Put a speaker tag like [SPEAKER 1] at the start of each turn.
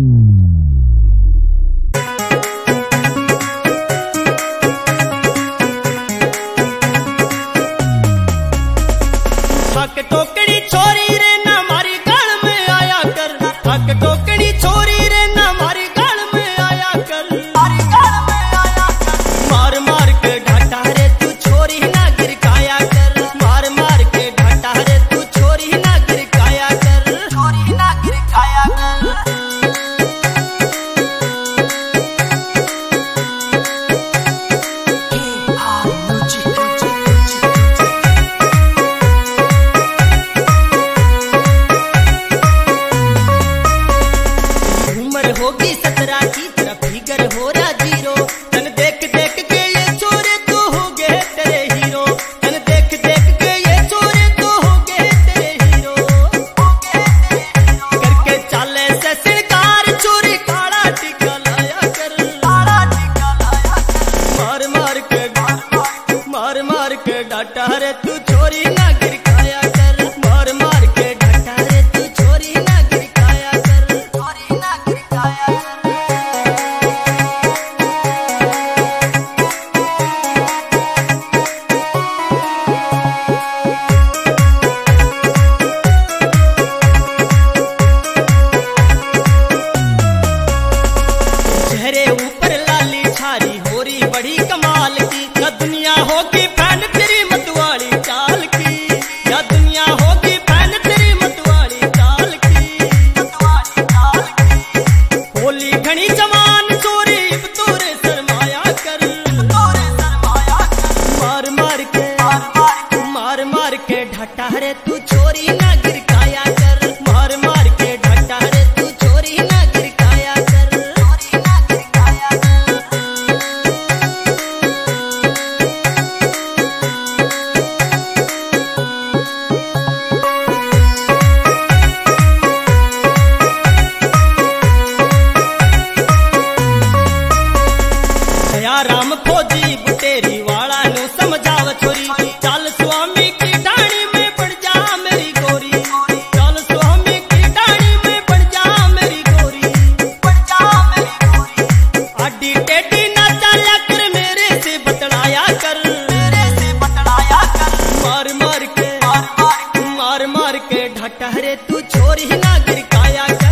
[SPEAKER 1] थक टोकड़ी छोरी रे ना मारी गाल में आया कर, थक टोकड़ी छोरी रे ना मारी गाल में आया कर, मारी गाल में आया कर। मार मार के ढाटा रे तू छोरी ना गिरकाया कर, मार मार के ढाटा रे तू छोरी ना गिरकाया कर, छोरी ना गिरकाया कर। होगी 17 की तरफ फिगर हो रहा जीरो, तन देख देख के ये चोरे तो हो गए तेरे हीरो, तन देख देख के ये चोरे तो हो गए तेरे हीरो, करके चाले से सिरकार चोरी काला टीका लाया कर, काला टीका लाया कर। मार मार के डाटा रे तू चोरी ना गिरकाया कर, मार मार के डाटा रे तू चोरी ना गिरकाया कर, चोरी ना गिरकाया कर। चेहरे ऊपर लाली छारी होरी बड़ी कमाल की, या दुनिया होगी फैन तेरी मतवाली चाल की, या दुनिया होगी फैन तेरी मतवाली चाल की, मतवाली चाल की। होली घनी जवान चोरी तोरे शर्माया कर, तोरे शर्माया कर। मार मार के ढाटा रे तू चोरी ना गिरकाया कर, मार मार के ढाटा रे तू चोरी ना गिरकाया कर, चोरी ना गिरकाया कर। मार मार के ढाटा रे तू चोरी ना गिरकाया कर, मार मार के ढाटा रे तू चोरी ना गिरकाया कर, चोरी ना गिरकाया कर। दया राम फौजी बुटेरी वाला नु समझाव छोरी, चल स्वामी की डाणी में पड़ जा मेरी गोरी, चल स्वामी की डाणी में पड़ जा मेरी गोरी, पड़ जा मेरी गोरी। आडी टेढ़ी ना चाल्या कर मेरे से बतलाया कर, मेरे से बतलाया कर। मार मार के ढाटा रे तू छोरी ना गिरकाया कर।